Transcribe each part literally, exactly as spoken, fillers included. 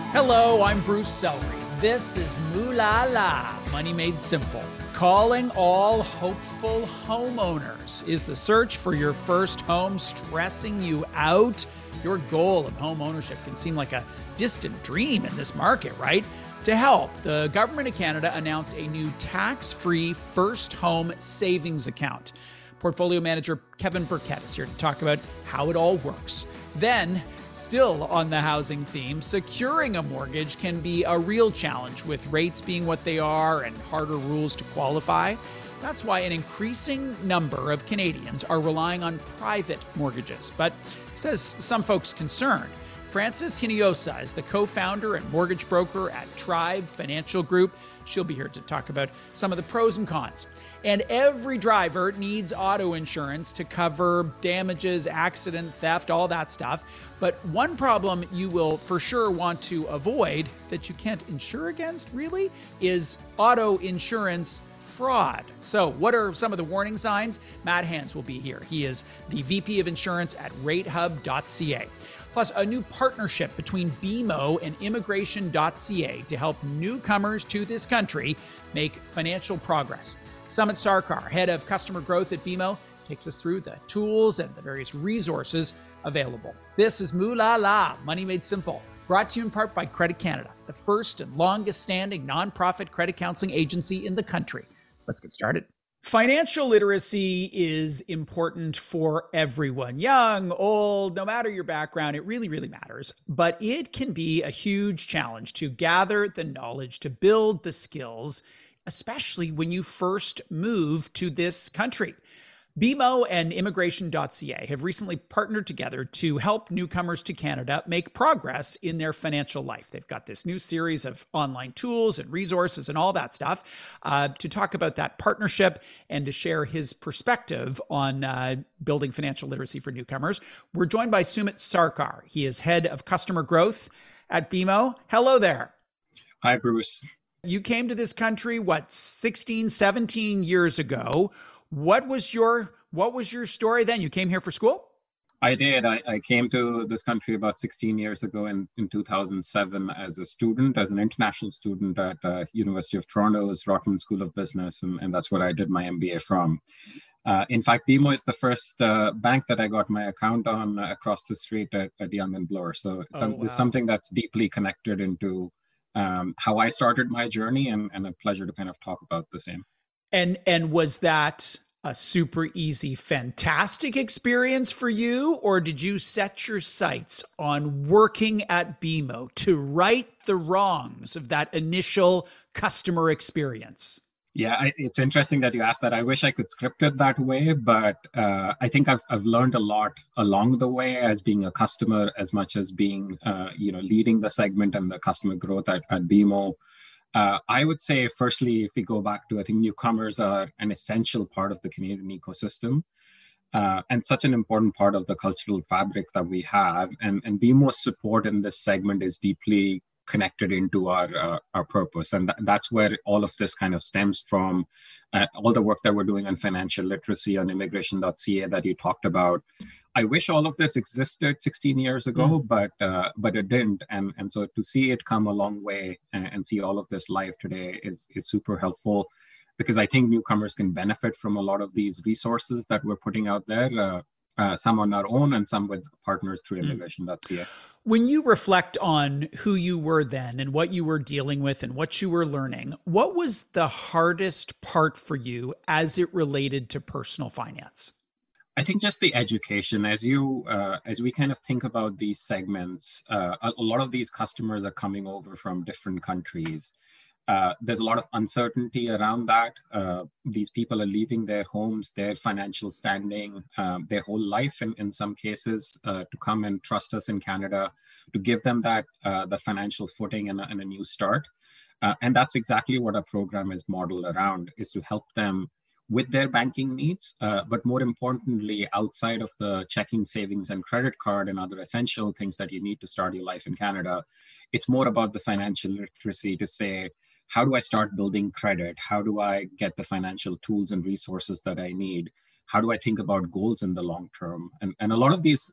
Hello, I'm Bruce Sellery. This is Moolah La, Money Made Simple. Calling all hopeful homeowners. Is the search for your first home stressing you out? Your goal of home ownership can seem like a distant dream in this market, right? To help, the Government of Canada announced a new tax-free first home savings account. Portfolio manager Kevin Burkett is here to talk about how it all works. Then, still on the housing theme, securing a mortgage can be a real challenge with rates being what they are and harder rules to qualify. That's why an increasing number of Canadians are relying on private mortgages, but says some folks concerned. Frances Hinojosa is the co-founder and mortgage broker at Tribe Financial Group. She'll be here to talk about some of the pros and cons. And every driver needs auto insurance to cover damages, accident, theft, all that stuff. But one problem you will for sure want to avoid that you can't insure against, really, is auto insurance fraud. So what are some of the warning signs? Matt Hans will be here. He is the V P of Insurance at rate hub dot c a. Plus, a new partnership between B M O and immigration dot c a to help newcomers to this country make financial progress. Sumit Sarkar, head of customer growth at B M O, takes us through the tools and the various resources available. This is Moolah La, Money Made Simple, brought to you in part by Credit Canada, the first and longest standing nonprofit credit counseling agency in the country. Let's get started. Financial literacy is important for everyone, young, old, no matter your background, it really, really matters. But it can be a huge challenge to gather the knowledge, to build the skills, especially when you first move to this country. B M O and immigration dot c a have recently partnered together to help newcomers to Canada make progress in their financial life. They've got this new series of online tools and resources and all that stuff. Uh, to talk about that partnership and to share his perspective on uh, building financial literacy for newcomers, we're joined by Sumit Sarkar. He is head of customer growth at B M O. Hello there. Hi, Bruce. You came to this country, what, sixteen, seventeen years ago. What was your what was your story then? You came here for school? I did. I, I came to this country about sixteen years ago in, in two thousand seven as a student, as an international student at uh, University of Toronto's Rotman School of Business, and, and that's where I did my M B A from. Uh, in fact, B M O is the first uh, bank that I got my account on uh, across the street at, at Yonge and Bloor. So it's, oh, wow. it's something that's deeply connected into um, how I started my journey, and, and a pleasure to kind of talk about the same. And and was that a super easy, fantastic experience for you? Or did you set your sights on working at B M O to right the wrongs of that initial customer experience? Yeah, I, it's interesting that you asked that. I wish I could script it that way, but uh, I think I've I've learned a lot along the way as being a customer, as much as being, uh, you know, leading the segment and the customer growth at, at B M O. Uh, I would say, firstly, if we go back to, I think newcomers are an essential part of the Canadian ecosystem uh, and such an important part of the cultural fabric that we have. And, and B M O's support in this segment is deeply connected into our uh, our purpose. And th- that's where all of this kind of stems from, uh, all the work that we're doing on financial literacy on immigration dot c a that you talked about. I wish all of this existed sixteen years ago, mm. but uh, but it didn't. And and so to see it come a long way and, and see all of this live today is, is super helpful, because I think newcomers can benefit from a lot of these resources that we're putting out there, uh, uh, some on our own and some with partners through immigration dot c a. When you reflect on who you were then and what you were dealing with and what you were learning, what was the hardest part for you as it related to personal finance? I think just the education. As you, uh, as we kind of think about these segments, uh, a, a lot of these customers are coming over from different countries. Uh, there's a lot of uncertainty around that. Uh, these people are leaving their homes, their financial standing, um, their whole life in, in some cases, uh, to come and trust us in Canada, to give them that uh, the financial footing and a, and a new start. Uh, and that's exactly what our program is modeled around, is to help them with their banking needs, uh, but more importantly, outside of the checking, savings, and credit card and other essential things that you need to start your life in Canada, it's more about the financial literacy to say, how do I start building credit? How do I get the financial tools and resources that I need? How do I think about goals in the long term? And, and a lot of these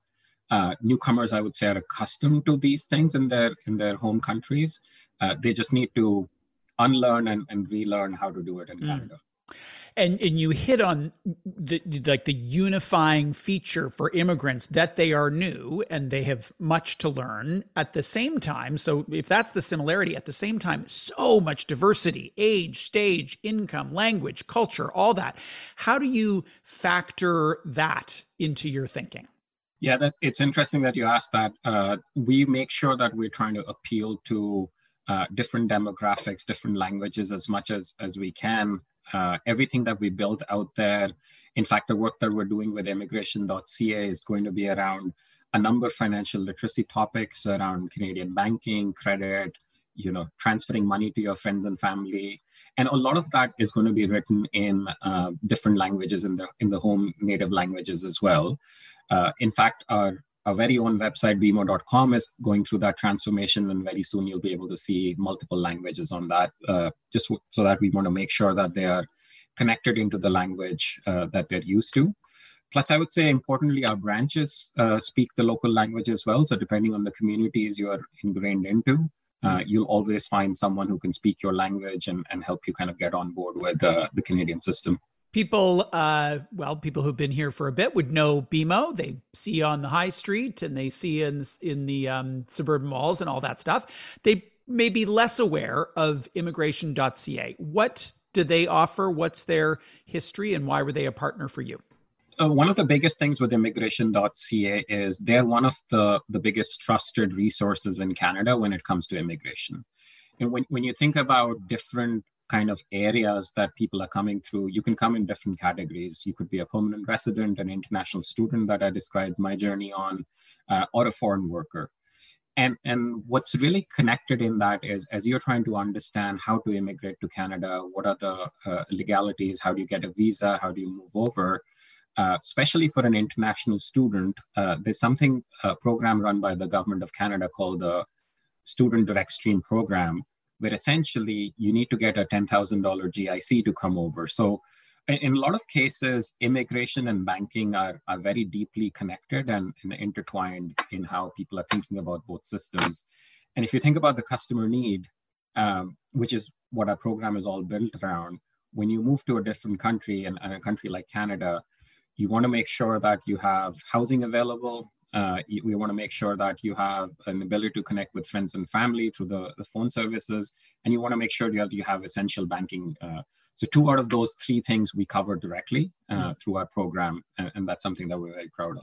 Uh, newcomers, I would say, are accustomed to these things in their in their home countries. Uh, they just need to unlearn and, and relearn how to do it in Mm. Canada. And and you hit on the like the unifying feature for immigrants, that they are new and they have much to learn at the same time. So if that's the similarity, at the same time, so much diversity, age, stage, income, language, culture, all that. How do you factor that into your thinking? Yeah, that it's interesting that you asked that. Uh, we make sure that we're trying to appeal to uh, different demographics, different languages as much as as we can. Uh, everything that we build out there, in fact, the work that we're doing with immigration dot c a is going to be around a number of financial literacy topics around Canadian banking, credit, you know, transferring money to your friends and family. And a lot of that is going to be written in uh, different languages in the in the home native languages as well. Uh, in fact, our, our very own website, b m o dot com, is going through that transformation, and very soon you'll be able to see multiple languages on that, uh, just w- so that we want to make sure that they are connected into the language uh, that they're used to. Plus, I would say, importantly, our branches uh, speak the local language as well. So depending on the communities you're ingrained into, uh, you'll always find someone who can speak your language and, and help you kind of get on board with uh, the Canadian system. People, uh, well, people who've been here for a bit would know B M O. They see you on the high street and they see you in, in the um, suburban malls and all that stuff. They may be less aware of immigration dot c a. What do they offer? What's their history, and why were they a partner for you? Uh, one of the biggest things with immigration dot c a is they're one of the, the biggest trusted resources in Canada when it comes to immigration. And when, when you think about different kind of areas that people are coming through, you can come in different categories. You could be a permanent resident, an international student that I described my journey on, uh, or a foreign worker. And, and what's really connected in that is, as you're trying to understand how to immigrate to Canada, what are the uh, legalities, how do you get a visa, how do you move over, uh, especially for an international student, uh, there's something, a program run by the Government of Canada called the Student Direct Stream Program, where essentially you need to get a ten thousand dollars G I C to come over. So in a lot of cases, immigration and banking are, are very deeply connected and, and intertwined in how people are thinking about both systems. And if you think about the customer need, um, which is what our program is all built around, when you move to a different country, and, and a country like Canada, you want to make sure that you have housing available. Uh, we want to make sure that you have an ability to connect with friends and family through the, the phone services, and you want to make sure you have, you have essential banking. Uh, so two out of those three things we cover directly uh, mm. through our program, and, and that's something that we're very proud of.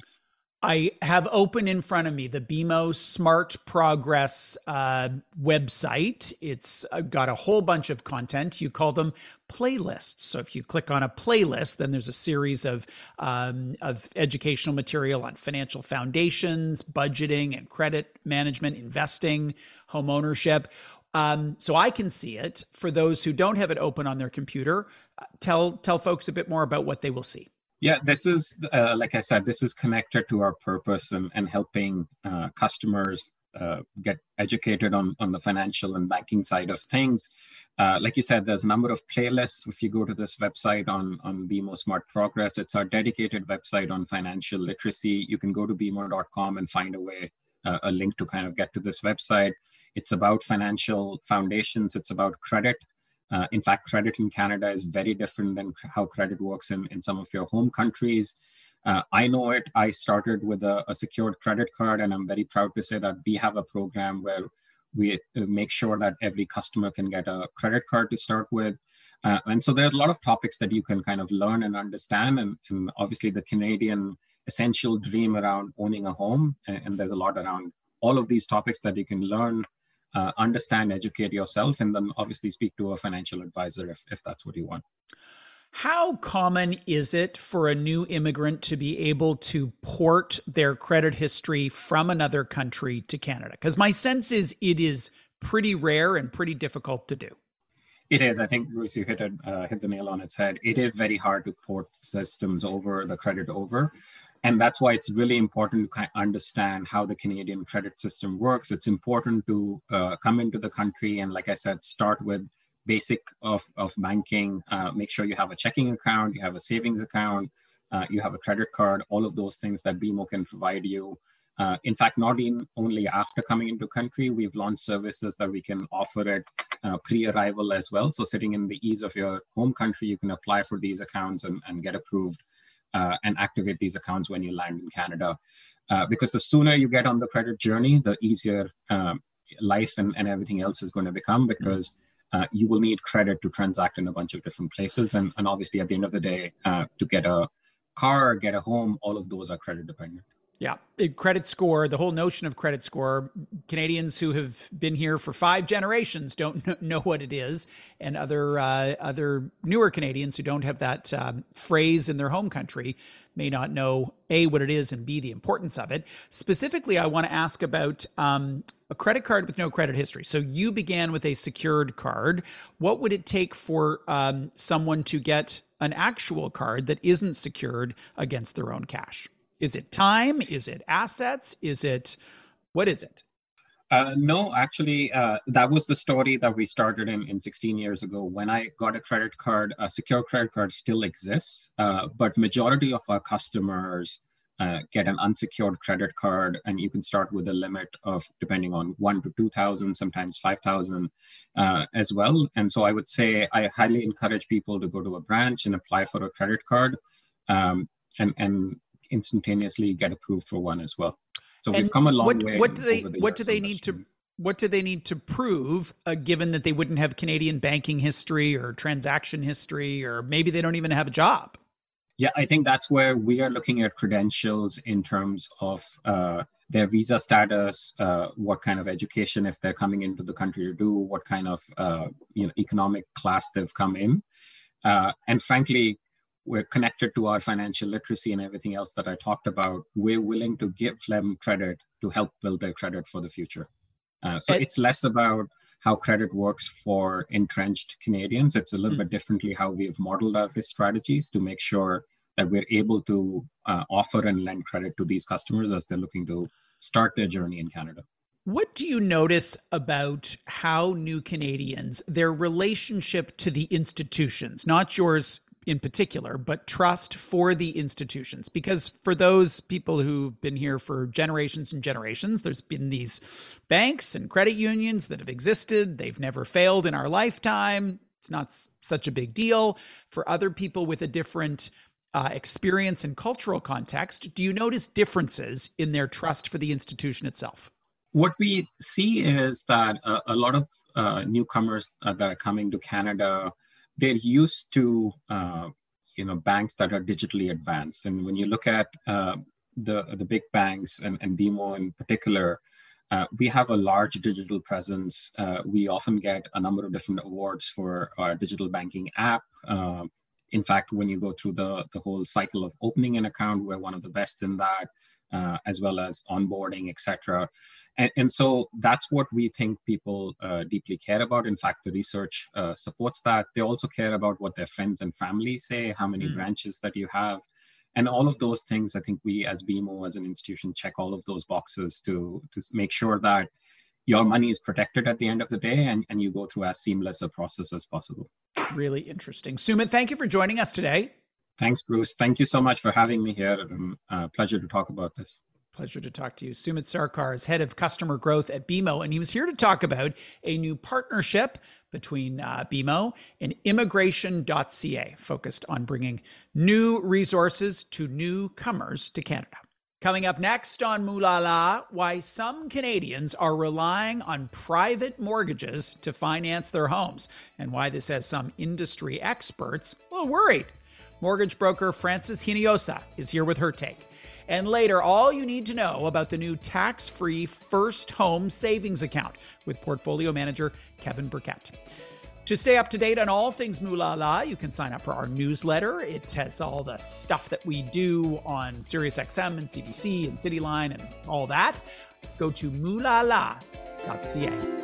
I have open in front of me the B M O Smart Progress uh, website. It's got a whole bunch of content. You call them playlists. So if you click on a playlist, then there's a series of um, of educational material on financial foundations, budgeting and credit management, investing, home ownership. Um, so I can see it. For those who don't have it open on their computer, tell tell folks a bit more about what they will see. Yeah, this is, uh, like I said, this is connected to our purpose and, and helping uh, customers uh, get educated on, on the financial and banking side of things. Uh, like you said, there's a number of playlists. If you go to this website on, on B M O Smart Progress, it's our dedicated website on financial literacy. You can go to b m o dot com and find a way, uh, a link to kind of get to this website. It's about financial foundations. It's about credit. Uh, in fact, credit in Canada is very different than how credit works in, in some of your home countries. Uh, I know it. I started with a, a secured credit card, and I'm very proud to say that we have a program where we make sure that every customer can get a credit card to start with. Uh, and so there are a lot of topics that you can kind of learn and understand. And, and obviously the Canadian essential dream around owning a home. And, and there's a lot around all of these topics that you can learn, Uh, understand, educate yourself, and then obviously speak to a financial advisor if, if that's what you want. How common is it for a new immigrant to be able to port their credit history from another country to Canada? Because my sense is it is pretty rare and pretty difficult to do. It is. I think, Bruce, you hit, it, uh, hit the nail on its head. It is very hard to port systems over, the credit over. And that's why it's really important to kind of understand how the Canadian credit system works. It's important to uh, come into the country and, like I said, start with basic of, of banking. Uh, make sure you have a checking account, you have a savings account, uh, you have a credit card, all of those things that B M O can provide you. Uh, in fact, not in only after coming into country, we've launched services that we can offer it uh, pre-arrival as well. So sitting in the ease of your home country, you can apply for these accounts and, and get approved uh, and activate these accounts when you land in Canada. Uh, because the sooner you get on the credit journey, the easier um, life and, and everything else is going to become, because uh, you will need credit to transact in a bunch of different places. And, and obviously, at the end of the day, uh, to get a car, get a home, all of those are credit dependent. Yeah. Credit score, the whole notion of credit score, Canadians who have been here for five generations don't know what it is. And other uh, other newer Canadians who don't have that um, phrase in their home country may not know, A, what it is, and B, the importance of it. Specifically, I want to ask about um, a credit card with no credit history. So you began with a secured card. What would it take for um, someone to get an actual card that isn't secured against their own cash? Is it time? Is it assets? Is it, what is it? Uh, no, actually, uh, that was the story that we started in, in sixteen years ago. When I got a credit card, a secure credit card still exists, uh, but majority of our customers uh, get an unsecured credit card, and you can start with a limit of, depending on one to two thousand, sometimes five thousand uh, as well. And so I would say I highly encourage people to go to a branch and apply for a credit card, um, and and instantaneously get approved for one as well. So and we've come a long what, way. What do they the what do they need to what do they need to prove, uh, given that they wouldn't have Canadian banking history or transaction history, or maybe they don't even have a job? Yeah, I think that's where we are looking at credentials in terms of uh, their visa status, uh, what kind of education, if they're coming into the country to do, what kind of uh, you know economic class they've come in, uh, and frankly, we're connected to our financial literacy and everything else that I talked about. We're willing to give them credit to help build their credit for the future. Uh, so it, it's less about how credit works for entrenched Canadians. It's a little mm-hmm. bit differently how we've modeled our risk strategies to make sure that we're able to uh, offer and lend credit to these customers as they're looking to start their journey in Canada. What do you notice about how new Canadians, their relationship to the institutions, not yours in particular, but trust for the institutions? Because for those people who've been here for generations and generations, there's been these banks and credit unions that have existed. They've never failed in our lifetime. It's not s- such a big deal. For other people with a different uh, experience and cultural context, do you notice differences in their trust for the institution itself? What we see is that uh, a lot of uh, newcomers uh, that are coming to Canada, they're used to, uh, you know, banks that are digitally advanced. And when you look at uh, the the big banks and, and B M O in particular, uh, we have a large digital presence. Uh, we often get a number of different awards for our digital banking app. Uh, in fact, when you go through the, the whole cycle of opening an account, we're one of the best in that, uh, as well as onboarding, et cetera. And, and so that's what we think people uh, deeply care about. In fact, the research uh, supports that. They also care about what their friends and family say, how many mm. branches that you have. And all of those things, I think we as B M O, as an institution, check all of those boxes to, to make sure that your money is protected at the end of the day, and, and you go through as seamless a process as possible. Really interesting. Sumit, thank you for joining us today. Thanks, Bruce. Thank you so much for having me here. Um, uh, pleasure to talk about this. Pleasure to talk to you. Sumit Sarkar is head of customer growth at B M O, and he was here to talk about a new partnership between uh, B M O and immigration dot c a, focused on bringing new resources to newcomers to Canada. Coming up next on Mooh La La, why some Canadians are relying on private mortgages to finance their homes, and why this has some industry experts a little worried. Mortgage broker Frances Hinojosa is here with her take. And later, all you need to know about the new tax-free First Home Savings Account with portfolio manager Kevin Burkett. To stay up to date on all things Mooh La La, you can sign up for our newsletter. It has all the stuff that we do on SiriusXM and C B C and CityLine and all that. Go to mooh la la dot c a.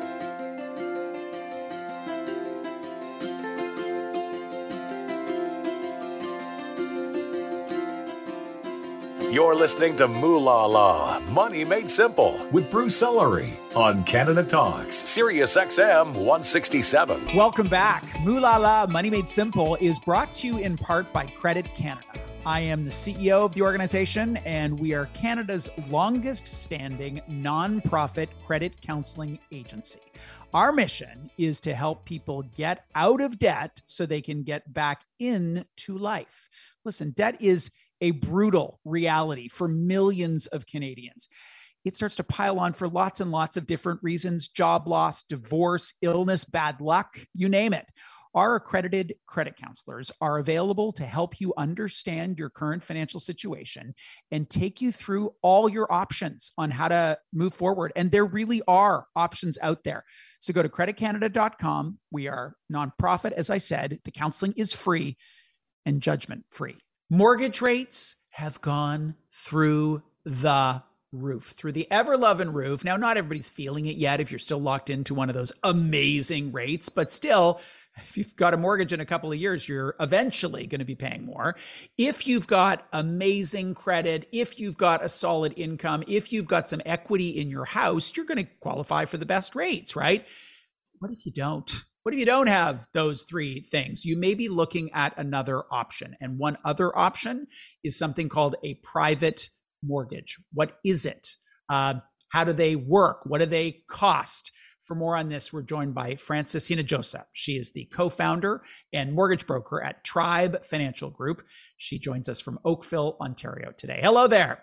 You're listening to Mooh La La, Money Made Simple, with Bruce Ellery on Canada Talks, SiriusXM one sixty-seven. Welcome back. Mooh La La, Money Made Simple is brought to you in part by Credit Canada. I am the C E O of the organization, and we are Canada's longest standing nonprofit credit counseling agency. Our mission is to help people get out of debt so they can get back into life. Listen, debt is a brutal reality for millions of Canadians. It starts to pile on for lots and lots of different reasons: job loss, divorce, illness, bad luck, you name it. Our accredited credit counselors are available to help you understand your current financial situation and take you through all your options on how to move forward. And there really are options out there. So go to credit canada dot com. We are nonprofit, as I said. The counseling is free and judgment free. Mortgage rates have gone through the roof, through the ever-loving roof. Now, not everybody's feeling it yet if you're still locked into one of those amazing rates, but still, if you've got a mortgage in a couple of years, you're eventually going to be paying more. If you've got amazing credit, if you've got a solid income, if you've got some equity in your house, you're going to qualify for the best rates, right? What if you don't? What if you don't have those three things? You may be looking at another option. And one other option is something called a private mortgage. What is it? Uh, how do they work? What do they cost? For more on this, we're joined by Frances Hinojosa. She is the co-founder and mortgage broker at Tribe Financial Group. She joins us from Oakville, Ontario today. Hello there.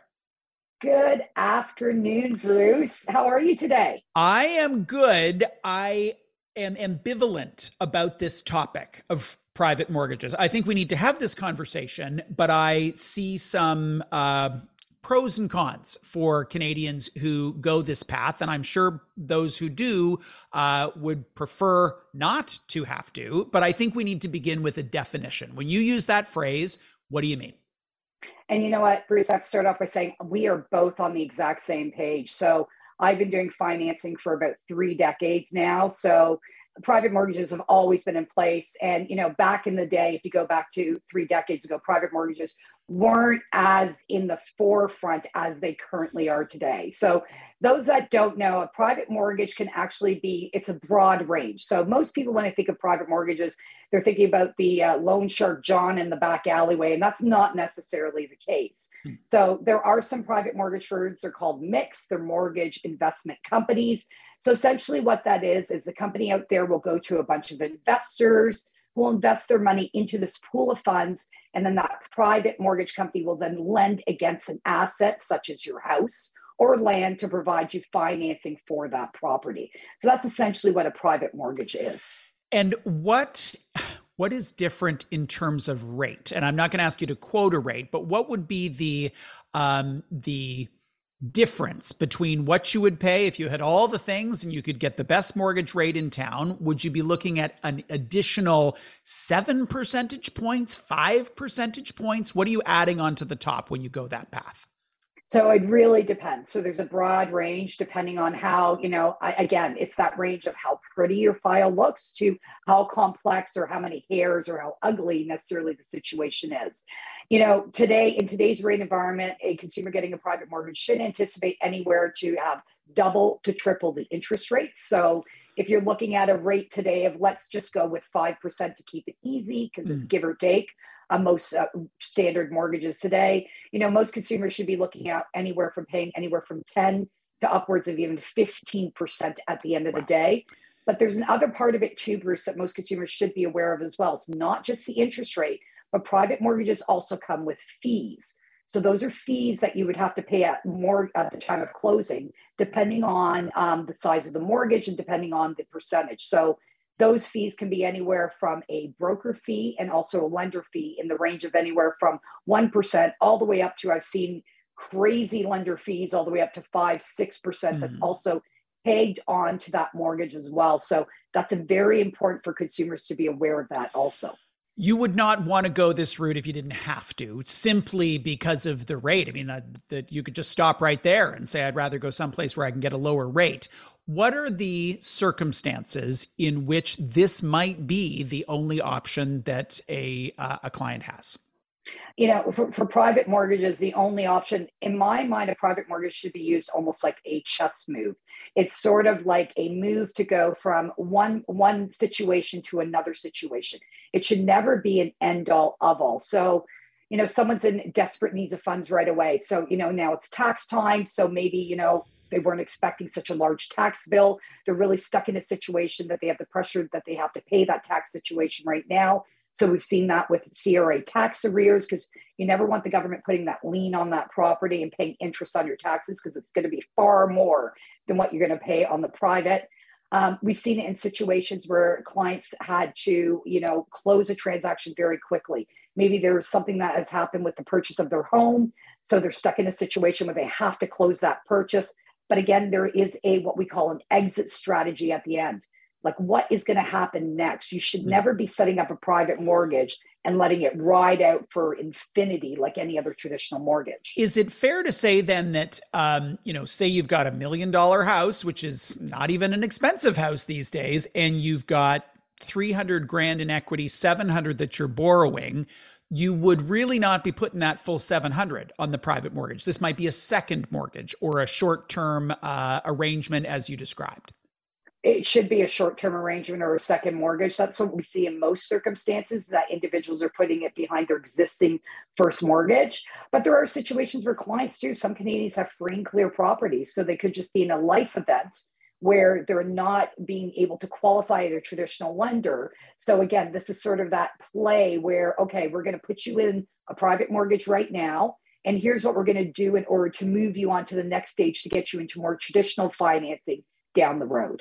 Good afternoon, Bruce. How are you today? I am good. I am ambivalent about this topic of private mortgages. I think we need to have this conversation, but I see some uh, pros and cons for Canadians who go this path. And I'm sure those who do uh, would prefer not to have to, but I think we need to begin with a definition. When you use that phrase, what do you mean? And you know what, Bruce, I have to start off by saying we are both on the exact same page. So I've been doing financing for about three decades now. So private mortgages have always been in place. And, you know, back in the day, if you go back to three decades ago, private mortgages weren't as in the forefront as they currently are today. So those that don't know, a private mortgage can actually be, it's a broad range. So most people, when they think of private mortgages, they're thinking about the uh, loan shark John in the back alleyway, and that's not necessarily the case. Hmm. So there are some private mortgage firms. They're called M I Cs. They're mortgage investment companies. So essentially what that is, is the company out there will go to a bunch of investors who will invest their money into this pool of funds. And then that private mortgage company will then lend against an asset such as your house or land to provide you financing for that property. So that's essentially what a private mortgage is. And what what is different in terms of rate? And I'm not going to ask you to quote a rate, but what would be the um, the difference between what you would pay if you had all the things and you could get the best mortgage rate in town? Would you be looking at an additional seven percentage points, five percentage points? What are you adding onto the top when you go that path? So it really depends. So there's a broad range depending on how, you know, I, again, it's that range of how pretty your file looks to how complex or how many hairs or how ugly necessarily the situation is. You know, today, in today's rate environment, a consumer getting a private mortgage should anticipate anywhere to have double to triple the interest rates. So if you're looking at a rate today of, let's just go with five percent to keep it easy, because mm. it's give or take. Uh, most uh, standard mortgages today, you know, most consumers should be looking at anywhere from paying anywhere from ten to upwards of even fifteen percent at the end of wow. the day. But there's another part of it too, Bruce, that most consumers should be aware of as well. It's not just the interest rate, but private mortgages also come with fees. So those are fees that you would have to pay at more at the time of closing, depending on um, the size of the mortgage and depending on the percentage. So those fees can be anywhere from a broker fee and also a lender fee in the range of anywhere from one percent all the way up to, I've seen crazy lender fees all the way up to five, six percent. Mm. That's also pegged on to that mortgage as well. So that's a very important for consumers to be aware of that also. You would not want to go this route if you didn't have to, simply because of the rate. I mean, that, that you could just stop right there and say, I'd rather go someplace where I can get a lower rate. What are the circumstances in which this might be the only option that a uh, a client has? You know, for, for private mortgages, the only option, in my mind, a private mortgage should be used almost like a chess move. It's sort of like a move to go from one, one situation to another situation. It should never be an end all of all. So, you know, someone's in desperate needs of funds right away. So, you know, now it's tax time. So maybe, you know, they weren't expecting such a large tax bill. They're really stuck in a situation that they have the pressure that they have to pay that tax situation right now. So we've seen that with C R A tax arrears, because you never want the government putting that lien on that property and paying interest on your taxes, because it's going to be far more than what you're going to pay on the private. Um, we've seen it in situations where clients had to, you know, close a transaction very quickly. Maybe there's something that has happened with the purchase of their home. So they're stuck in a situation where they have to close that purchase. But again, there is a what we call an exit strategy at the end. Like, what is going to happen next? You should never be setting up a private mortgage and letting it ride out for infinity like any other traditional mortgage. Is it fair to say then that, um, you know, say you've got a million dollar house, which is not even an expensive house these days, and you've got three hundred grand in equity, seven hundred that you're borrowing, you would really not be putting that full seven hundred on the private mortgage. This might be a second mortgage or a short-term uh, arrangement as you described. It should be a short-term arrangement or a second mortgage. That's what we see in most circumstances, that individuals are putting it behind their existing first mortgage. But there are situations where clients do. Some Canadians have free and clear properties, so they could just be in a life event where they're not being able to qualify at a traditional lender. So again, this is sort of that play where, okay, we're going to put you in a private mortgage right now, and here's what we're going to do in order to move you on to the next stage to get you into more traditional financing down the road.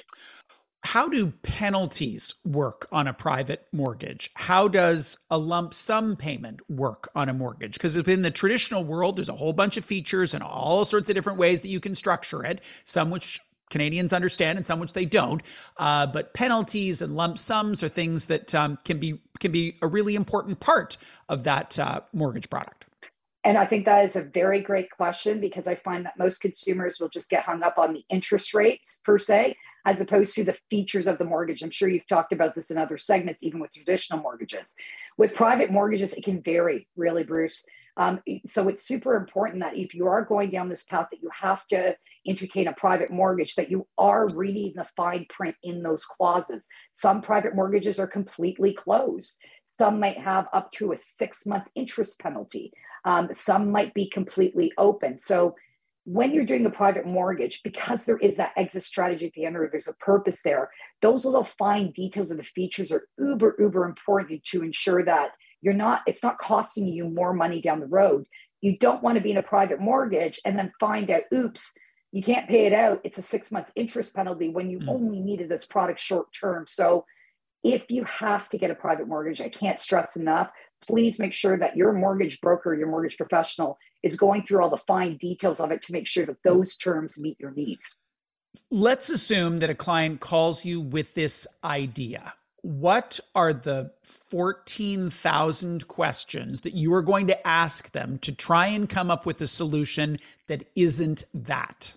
How do penalties work on a private mortgage? How does a lump sum payment work on a mortgage? Because in the traditional world, there's a whole bunch of features and all sorts of different ways that you can structure it, some which Canadians understand and some which they don't. Uh, but penalties and lump sums are things that um, can be can be a really important part of that uh, mortgage product. And I think that is a very great question, because I find that most consumers will just get hung up on the interest rates per se, as opposed to the features of the mortgage. I'm sure you've talked about this in other segments, even with traditional mortgages. With private mortgages, it can vary, really, Bruce. Um, so it's super important that if you are going down this path, that you have to entertain a private mortgage, that you are reading the fine print in those clauses. Some private mortgages are completely closed. Some might have up to a six-month interest penalty. Um, some might be completely open. So when you're doing a private mortgage, because there is that exit strategy at the end, or there's a purpose there, those little fine details of the features are uber, uber important to ensure that you're not, it's not costing you more money down the road. You don't want to be in a private mortgage and then find out, oops, you can't pay it out. It's a six-month interest penalty when you mm. only needed this product short-term. So if you have to get a private mortgage, I can't stress enough, please make sure that your mortgage broker, your mortgage professional is going through all the fine details of it to make sure that those terms meet your needs. Let's assume that a client calls you with this idea. What are the fourteen thousand questions that you are going to ask them to try and come up with a solution that isn't that?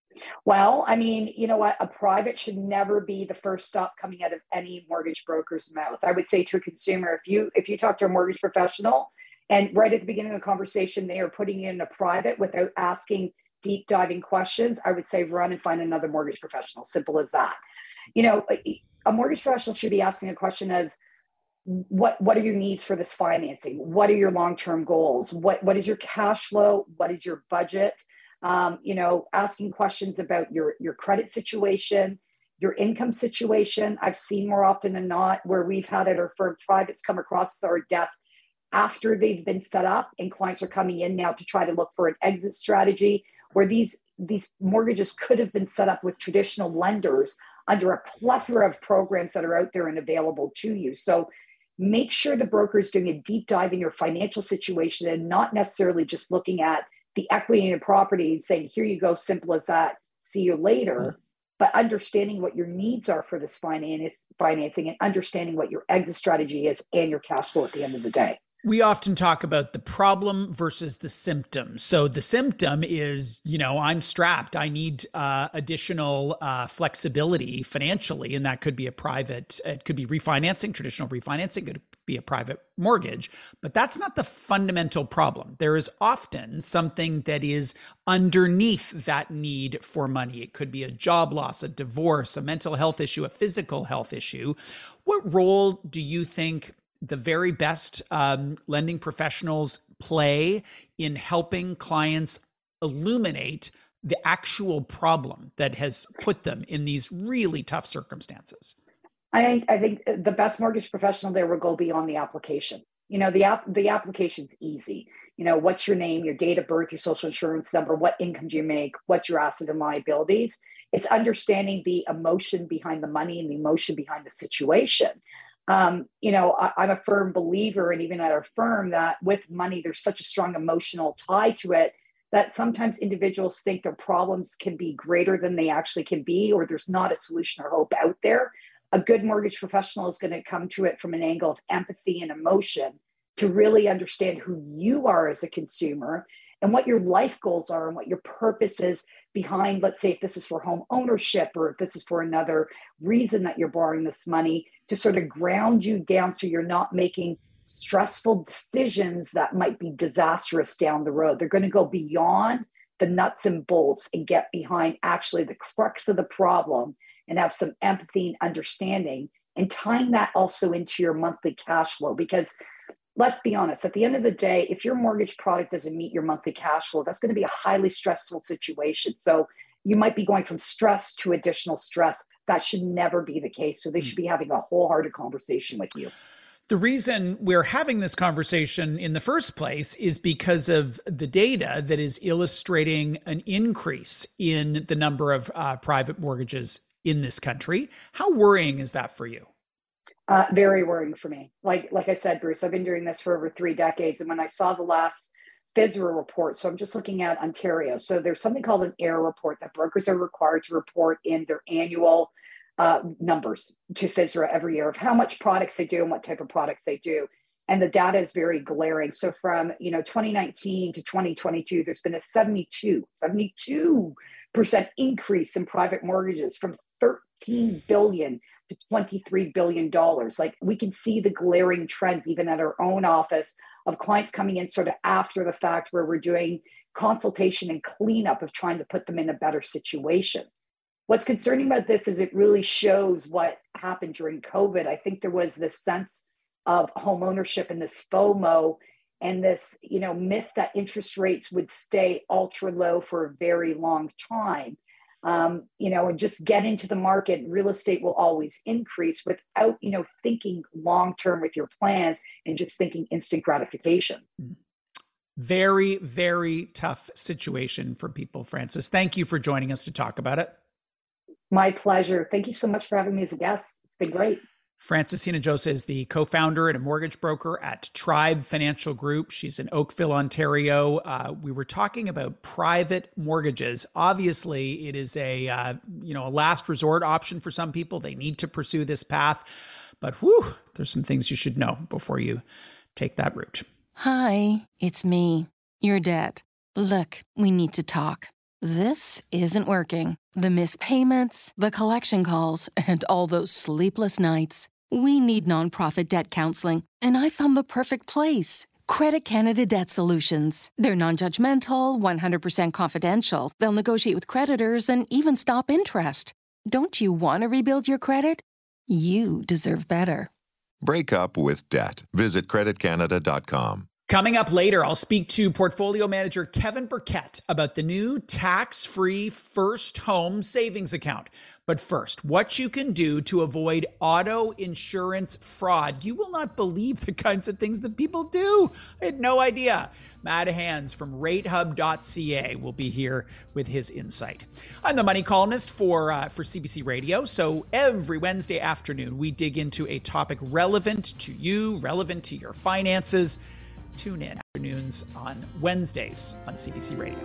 Well, I mean, you know what? A private should never be the first stop coming out of any mortgage broker's mouth. I would say to a consumer, if you if you talk to a mortgage professional and right at the beginning of the conversation, they are putting in a private without asking deep diving questions, I would say run and find another mortgage professional. Simple as that. You know, a, a mortgage professional should be asking a question as, what what are your needs for this financing? What are your long-term goals? What what is your cash flow? What is your budget? Um, you know, asking questions about your, your credit situation, your income situation. I've seen more often than not where we've had at our firm privates come across our desk after they've been set up, and clients are coming in now to try to look for an exit strategy, where these, these mortgages could have been set up with traditional lenders under a plethora of programs that are out there and available to you. So make sure the broker is doing a deep dive in your financial situation and not necessarily just looking at the equity in your property and saying, here you go, simple as that, see you later. Mm-hmm. But understanding what your needs are for this finance, financing and understanding what your exit strategy is and your cash flow at the end of the day. We often talk about the problem versus the symptom. So the symptom is, you know, I'm strapped. I need uh, additional uh, flexibility financially, and that could be a private, it could be refinancing, traditional refinancing, it could be a private mortgage, but that's not the fundamental problem. There is often something that is underneath that need for money. It could be a job loss, a divorce, a mental health issue, a physical health issue. What role do you think the very best um, lending professionals play in helping clients illuminate the actual problem that has put them in these really tough circumstances? I, I think the best mortgage professional there will go beyond the application. You know, the app, the application's easy. You know, what's your name, your date of birth, your social insurance number, what income do you make, what's your asset and liabilities? It's understanding the emotion behind the money and the emotion behind the situation. Um, you know, I, I'm a firm believer, and even at our firm, that with money, there's such a strong emotional tie to it that sometimes individuals think their problems can be greater than they actually can be, or there's not a solution or hope out there. A good mortgage professional is going to come to it from an angle of empathy and emotion to really understand who you are as a consumer and what your life goals are and what your purpose is behind, let's say, if this is for home ownership or if this is for another reason that you're borrowing this money, to sort of ground you down so you're not making stressful decisions that might be disastrous down the road. They're going to go beyond the nuts and bolts and get behind actually the crux of the problem and have some empathy and understanding, and tying that also into your monthly cash flow. Because let's be honest, at the end of the day, if your mortgage product doesn't meet your monthly cash flow, that's going to be a highly stressful situation. So you might be going from stress to additional stress. That should never be the case. So they should be having a wholehearted conversation with you. The reason we're having this conversation in the first place is because of the data that is illustrating an increase in the number of uh, private mortgages in this country. How worrying is that for you? Uh, very worrying for me. Like, like I said, Bruce, I've been doing this for over three decades. And when I saw the last FSRA report, so I'm just looking at Ontario. So there's something called an A I R report that brokers are required to report in their annual uh, numbers to FSRA every year of how much products they do and what type of products they do. And the data is very glaring. So from, you know, twenty nineteen to twenty twenty-two, there's been a seventy-two, seventy-two percent increase in private mortgages from thirteen billion to twenty-three billion dollars. Like, we can see the glaring trends even at our own office of clients coming in sort of after the fact, where we're doing consultation and cleanup of trying to put them in a better situation. What's concerning about this is it really shows what happened during COVID. I think there was this sense of home ownership and this FOMO and this, you know, myth that interest rates would stay ultra low for a very long time. Um, you know, and just get into the market. Real estate will always increase without, you know, thinking long-term with your plans and just thinking instant gratification. Very, very tough situation for people, Frances. Thank you for joining us to talk about it. My pleasure. Thank you so much for having me as a guest. It's been great. Frances Hinojosa is the co-founder and a mortgage broker at Tribe Financial Group. She's in Oakville, Ontario. Uh, we were talking about private mortgages. Obviously, it is a uh, you know a last resort option for some people. They need to pursue this path, but whew, there's some things you should know before you take that route. Hi, it's me, your dad. Look, we need to talk. This isn't working. The missed payments, the collection calls, and all those sleepless nights. We need nonprofit debt counseling, and I found the perfect place. Credit Canada Debt Solutions. They're non-judgmental, one hundred percent confidential. They'll negotiate with creditors and even stop interest. Don't you want to rebuild your credit? You deserve better. Break up with debt. Visit credit canada dot com. Coming up later, I'll speak to portfolio manager Kevin Burkett about the new tax-free first home savings account. But first, what you can do to avoid auto insurance fraud. You will not believe the kinds of things that people do. I had no idea. Matt Hands from rate hub dot c a will be here with his insight. I'm the money columnist for uh, for C B C Radio. So every Wednesday afternoon, we dig into a topic relevant to you, relevant to your finances. Tune in afternoons on Wednesdays on C B C Radio.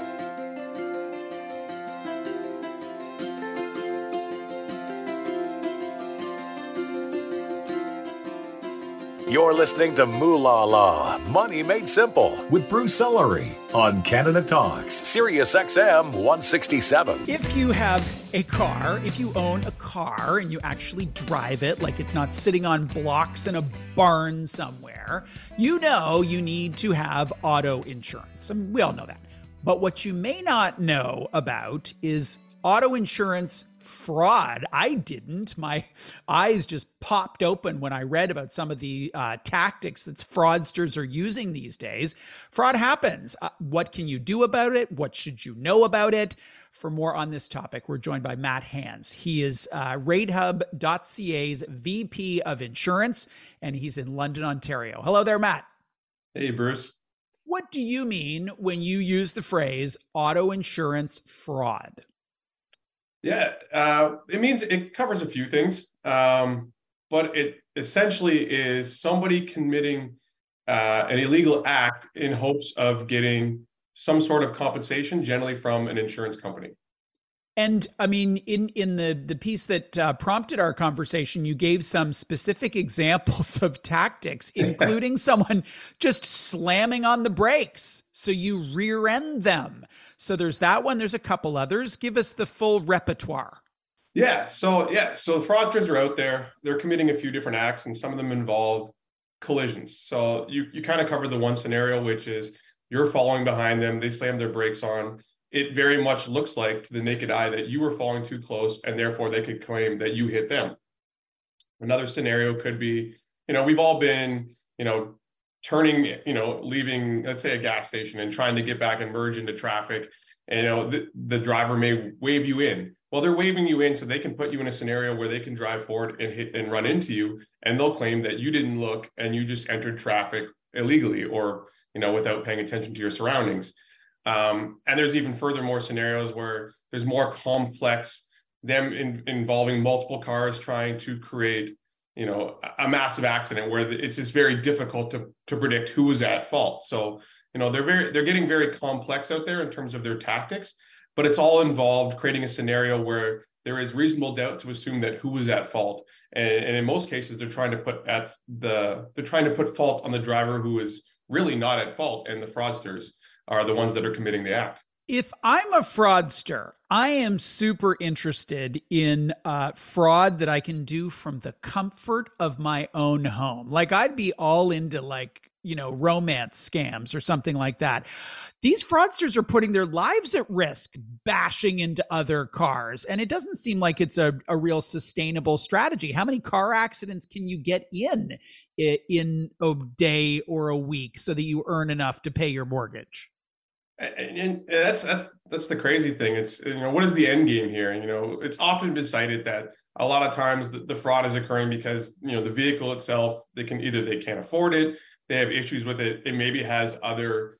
You're listening to Moolah Law, Money Made Simple with Bruce Sellery on Canada Talks, Sirius X M one sixty-seven. If you have a car, if you own a car and you actually drive it like it's not sitting on blocks in a barn somewhere, you know you need to have auto insurance. I mean, we all know that. But what you may not know about is auto insurance fraud. I didn't. My eyes just popped open when I read about some of the uh, tactics that fraudsters are using these days. Fraud happens. Uh, what can you do about it? What should you know about it? For more on this topic, we're joined by Matt Hans. He is uh, ratehub dot c a's V P of Insurance, and he's in London, Ontario. Hello there, Matt. Hey, Bruce. What do you mean when you use the phrase auto insurance fraud? Yeah, uh, it means it covers a few things, um, but it essentially is somebody committing uh, an illegal act in hopes of getting some sort of compensation, generally from an insurance company. And I mean, in, in the, the piece that uh, prompted our conversation, you gave some specific examples of tactics, including someone just slamming on the brakes so you rear end them. So there's that one. There's a couple others. Give us the full repertoire. Yeah. So yeah. So fraudsters are out there. They're committing a few different acts, and some of them involve collisions. So you you kind of covered the one scenario, which is you're following behind them. They slam their brakes on. It very much looks like to the naked eye that you were following too close, and therefore they could claim that you hit them. Another scenario could be, you know, we've all been, you know, turning, you know, leaving, let's say, a gas station and trying to get back and merge into traffic. And, you know, the, the driver may wave you in. Well, they're waving you in so they can put you in a scenario where they can drive forward and hit and run into you. And they'll claim that you didn't look and you just entered traffic illegally, or, you know, without paying attention to your surroundings. Um, and there's even furthermore scenarios where there's more complex, them in, involving multiple cars trying to create, you know, a massive accident where it's just very difficult to, to predict who was at fault. So, you know, they're very, they're getting very complex out there in terms of their tactics, but it's all involved creating a scenario where there is reasonable doubt to assume that who was at fault. And, and in most cases, they're trying to put at the, they're trying to put fault on the driver who is really not at fault, and the fraudsters are the ones that are committing the act. If I'm a fraudster, I am super interested in uh, fraud that I can do from the comfort of my own home. Like I'd be all into like, you know, romance scams or something like that. These fraudsters are putting their lives at risk, bashing into other cars. And it doesn't seem like it's a, a real sustainable strategy. How many car accidents can you get in in a day or a week so that you earn enough to pay your mortgage? And, and that's that's that's the crazy thing. It's, you know, what is the end game here? You know, it's often been cited that a lot of times the, the fraud is occurring because, you know, the vehicle itself, they can either they can't afford it, they have issues with it, it maybe has other,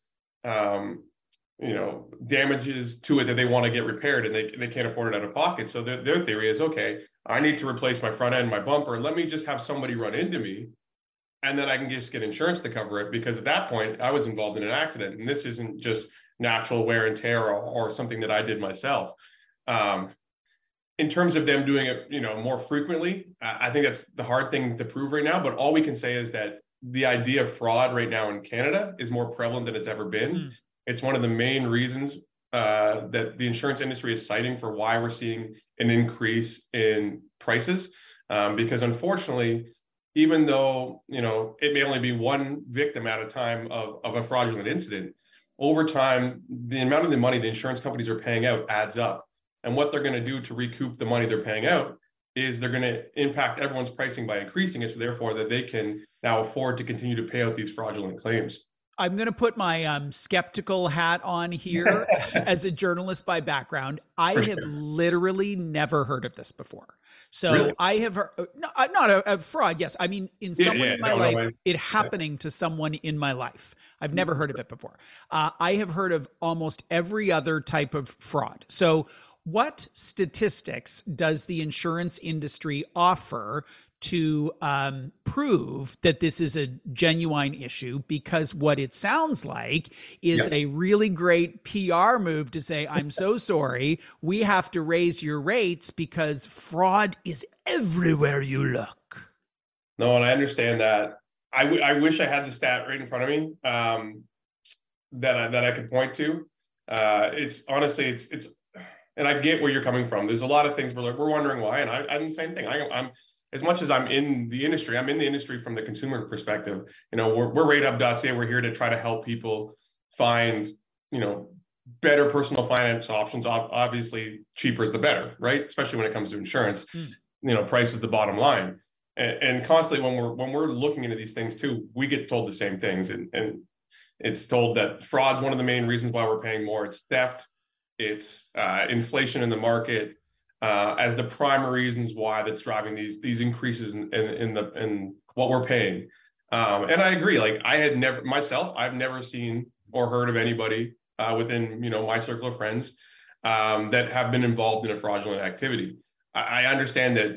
um, you know, damages to it that they want to get repaired, and they they can't afford it out of pocket. So their their theory is, okay, I need to replace my front end, my bumper. Let me just have somebody run into me, and then I can just get insurance to cover it, because at that point I was involved in an accident, and this isn't just natural wear and tear or, or something that I did myself. Um, in terms of them doing it, you know, more frequently, I think that's the hard thing to prove right now. But all we can say is that the idea of fraud right now in Canada is more prevalent than it's ever been. Mm. It's one of the main reasons uh, that the insurance industry is citing for why we're seeing an increase in prices. Um, because unfortunately, even though, you know, it may only be one victim at a time of, of a fraudulent incident, over time, the amount of the money the insurance companies are paying out adds up. And what they're going to do to recoup the money they're paying out is they're going to impact everyone's pricing by increasing it, so therefore that they can now afford to continue to pay out these fraudulent claims. I'm going to put my um, skeptical hat on here as a journalist by background. I For have sure. literally never heard of this before. So really? I have heard, no, not a, a fraud. Yes. I mean, in yeah, someone yeah, in my no, life, no, it happening yeah. to someone in my life. I've never heard of it before. Uh, I have heard of almost every other type of fraud. So what statistics does the insurance industry offer to um, prove that this is a genuine issue? Because what it sounds like is yeah. a really great P R move to say, I'm so sorry, we have to raise your rates because fraud is everywhere you look. No, and I understand that. I, w- I wish I had the stat right in front of me um, that I, that I could point to. Uh, it's honestly, it's it's, and I get where you're coming from. There's a lot of things we're like, we're wondering why, and I, I'm the same thing. I, I'm as much as I'm in the industry, I'm in the industry from the consumer perspective. You know, we're we're ratehub dot c a. We're here to try to help people find, you know, better personal finance options. Obviously, cheaper is the better, right? Especially when it comes to insurance. Mm. You know, price is the bottom line. And, and constantly when we're when we're looking into these things too, we get told the same things. And, and it's told that fraud is one of the main reasons why we're paying more. It's theft, it's uh, inflation in the market uh, as the primary reasons why that's driving these these increases in, in, in the in what we're paying. Um, and I agree. Like I had never myself, I've never seen or heard of anybody uh, within you know my circle of friends um, that have been involved in a fraudulent activity. I, I understand that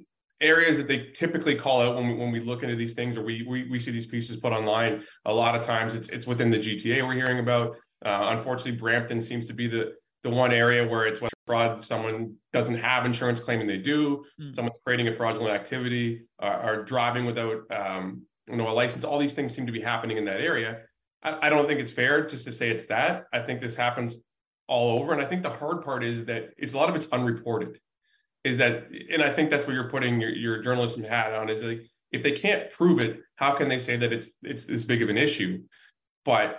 areas that they typically call out when we, when we look into these things, or we, we we see these pieces put online, a lot of times it's it's within the G T A we're hearing about. Uh, unfortunately, Brampton seems to be the the one area where it's fraud. Someone doesn't have insurance claiming they do. Mm. Someone's creating a fraudulent activity, uh, are driving without um, you know a license. All these things seem to be happening in that area. I, I don't think it's fair just to say it's that. I think this happens all over, and I think the hard part is that it's a lot of it's unreported. Is that, and I think that's where you're putting your, your journalism hat on, is like, if they can't prove it, how can they say that it's it's this big of an issue? But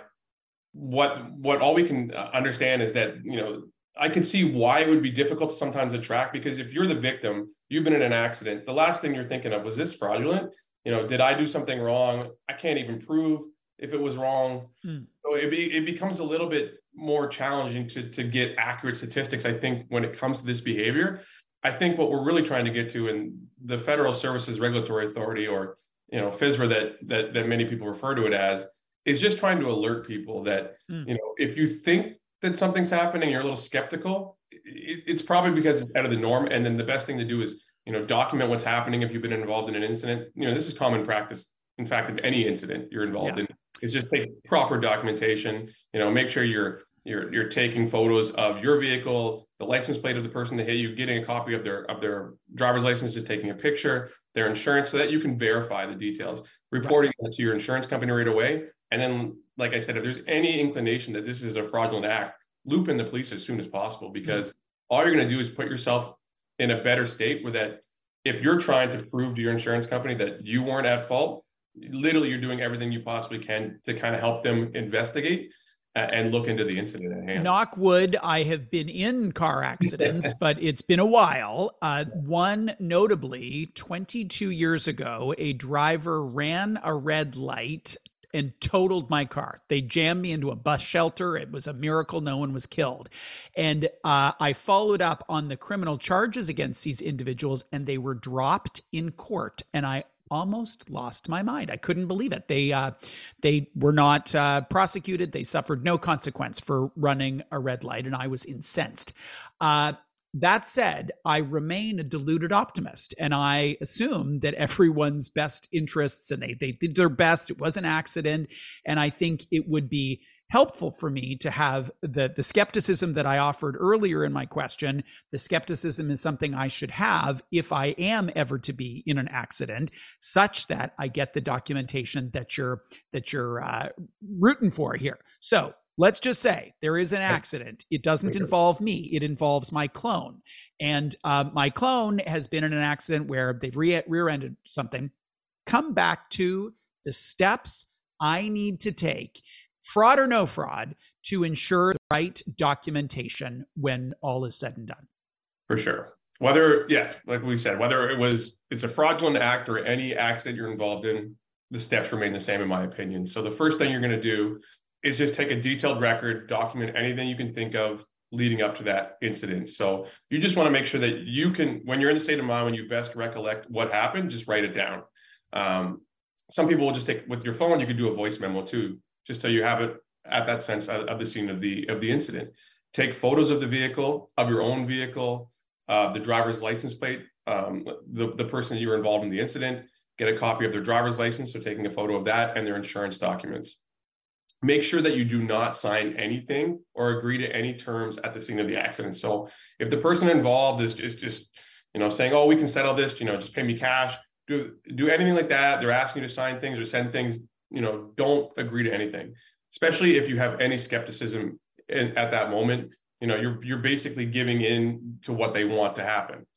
what what all we can understand is that, you know, I can see why it would be difficult sometimes to track, because if you're the victim, you've been in an accident, the last thing you're thinking of, was this fraudulent? You know, did I do something wrong? I can't even prove if it was wrong. Hmm. So it, be, it becomes a little bit more challenging to, to get accurate statistics, I think, when it comes to this behavior. I think what we're really trying to get to, in the Federal Services Regulatory Authority, or you know, FSRA, that that that many people refer to it as, is just trying to alert people that mm. you know, if you think that something's happening, you're a little skeptical, it, it's probably because it's out of the norm. And then the best thing to do is, you know, document what's happening if you've been involved in an incident. You know, this is common practice. In fact, of any incident you're involved yeah. in, is just take proper documentation. You know, make sure you're You're, you're taking photos of your vehicle, the license plate of the person that hit you, getting a copy of their of their driver's license, just taking a picture, their insurance, so that you can verify the details, reporting it to your insurance company right away. And then, like I said, if there's any inclination that this is a fraudulent act, loop in the police as soon as possible, because mm-hmm. all you're going to do is put yourself in a better state, where that if you're trying to prove to your insurance company that you weren't at fault, literally you're doing everything you possibly can to kind of help them investigate and look into the incident at hand. Knock wood, I have been in car accidents, but it's been a while. Uh, one notably, twenty-two years ago, a driver ran a red light and totaled my car. They jammed me into a bus shelter. It was a miracle no one was killed. And uh, I followed up on the criminal charges against these individuals, and they were dropped in court. And I almost lost my mind. I couldn't believe it. They uh, they were not uh, prosecuted. They suffered no consequence for running a red light, and I was incensed. Uh, that said, I remain a deluded optimist, and I assume that everyone's best interests, and they they did their best. It was an accident, and I think it would be helpful for me to have the the skepticism that I offered earlier in my question. The skepticism is something I should have if I am ever to be in an accident, such that I get the documentation that you're that you're uh, rooting for here. So let's just say there is an accident. It doesn't involve me. It involves my clone. And uh, my clone has been in an accident where they've re- rear-ended something. Come back to the steps I need to take, fraud or no fraud, to ensure the right documentation when all is said and done. For sure. Whether, yeah, like we said, whether it was, it's a fraudulent act or any accident you're involved in, the steps remain the same, in my opinion. So the first thing you're going to do is just take a detailed record, document anything you can think of leading up to that incident. So you just want to make sure that you can, when you're in the state of mind, when you best recollect what happened, just write it down. Um, some people will just take, with your phone, you could do a voice memo too, just so you have it at that sense of, of the scene of the of the incident. Take photos of the vehicle, of your own vehicle, uh, the driver's license plate, um, the, the person that you were involved in the incident, get a copy of their driver's license, so taking a photo of that, and their insurance documents. Make sure that you do not sign anything or agree to any terms at the scene of the accident. So if the person involved is just, just you know, saying, oh, we can settle this, you know, just pay me cash, do, do anything like that, they're asking you to sign things or send things, you know, don't agree to anything, especially if you have any skepticism in, at that moment. You know, you're you're basically giving in to what they want to happen.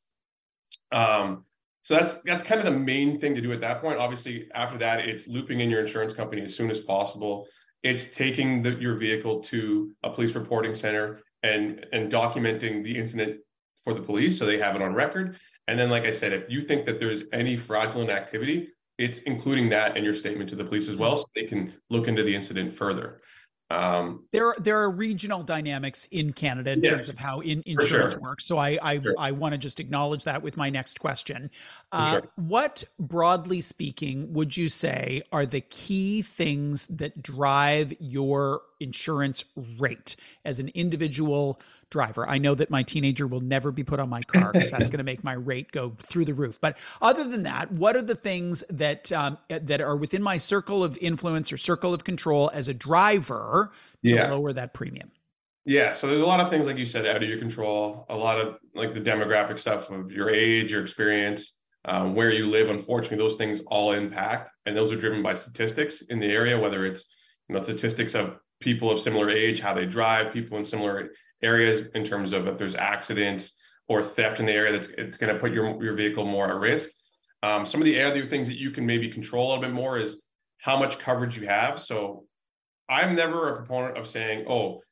Um, so that's that's kind of the main thing to do at that point. Obviously, after that, it's looping in your insurance company as soon as possible. It's taking the, your vehicle to a police reporting center and, and documenting the incident for the police so they have it on record. And then, like I said, if you think that there's any fraudulent activity, it's including that in your statement to the police as well, so they can look into the incident further. Um, there, there are regional dynamics in Canada in yes, terms of how in, insurance sure. works. So I, I, sure. I want to just acknowledge that with my next question. Uh, sure. What, broadly speaking, would you say are the key things that drive your insurance rate as an individual driver? I know that my teenager will never be put on my car because that's going to make my rate go through the roof. But other than that, what are the things that um, that are within my circle of influence or circle of control as a driver to yeah. lower that premium? Yeah, so there's a lot of things, like you said, out of your control. A lot of like the demographic stuff of your age, your experience, um, where you live. Unfortunately, those things all impact, and those are driven by statistics in the area, whether it's, you know, statistics of people of similar age, how they drive, people in similar areas in terms of if there's accidents or theft in the area, that's it's going to put your, your vehicle more at risk. Um, some of the other things that you can maybe control a little bit more is how much coverage you have. So I'm never a proponent of saying, oh,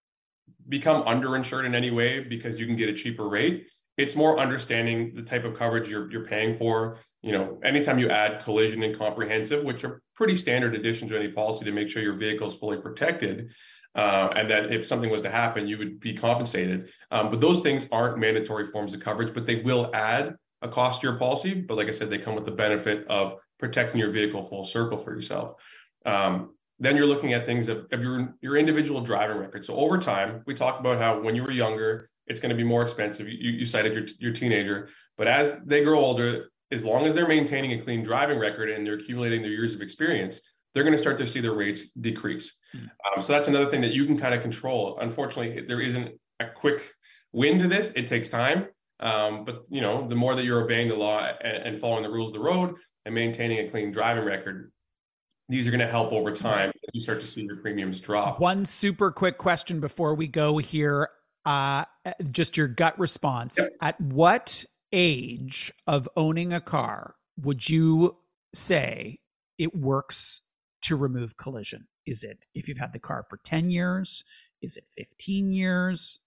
become underinsured in any way because you can get a cheaper rate. It's more understanding the type of coverage you're, you're paying for. You know, anytime you add collision and comprehensive, which are pretty standard additions to any policy to make sure your vehicle is fully protected, uh, and that if something was to happen, you would be compensated. Um, but those things aren't mandatory forms of coverage, but they will add a cost to your policy. But like I said, they come with the benefit of protecting your vehicle full circle for yourself. Um, then you're looking at things of, of your, your individual driving record. So over time, we talk about how when you were younger, it's going to be more expensive. You, you cited your, your teenager, but as they grow older, as long as they're maintaining a clean driving record and they're accumulating their years of experience, they're going to start to see their rates decrease. Mm-hmm. Um, so that's another thing that you can kind of control. Unfortunately, there isn't a quick win to this. It takes time. Um, but you know, the more that you're obeying the law and, and following the rules of the road and maintaining a clean driving record, these are going to help over time as you start to see your premiums drop. One super quick question before we go here. Uh, just your gut response. Yep. At what age of owning a car would you say it works to remove collision? Is it if you've had the car for ten years? Is it fifteen years?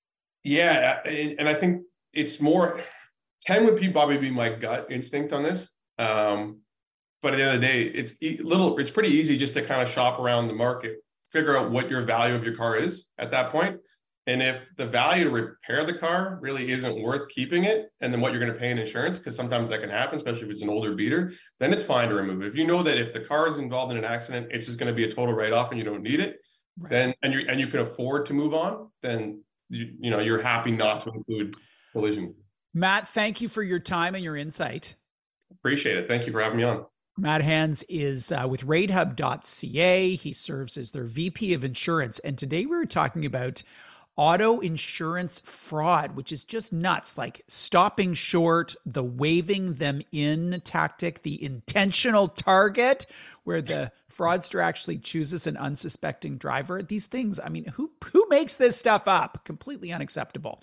Yeah. And I think it's more, ten would probably be my gut instinct on this. Um, but at the end of the day, it's little, it's pretty easy just to kind of shop around the market, figure out what your value of your car is at that point. And if the value to repair the car really isn't worth keeping it, and then what you're going to pay in insurance, because sometimes that can happen, especially if it's an older beater, then it's fine to remove it. If you know that if the car is involved in an accident, it's just going to be a total write-off and you don't need it, right. then and you and you can afford to move on, then you, you know you're happy not to include collision. Matt, thank you for your time and your insight. Appreciate it. Thank you for having me on. Matt Hands is uh, with rate hub dot c a. He serves as their V P of insurance. And today we were talking about auto insurance fraud, which is just nuts, like stopping short, the waving them in tactic, the intentional target where the fraudster actually chooses an unsuspecting driver. These things, I mean, who, who makes this stuff up? Completely unacceptable.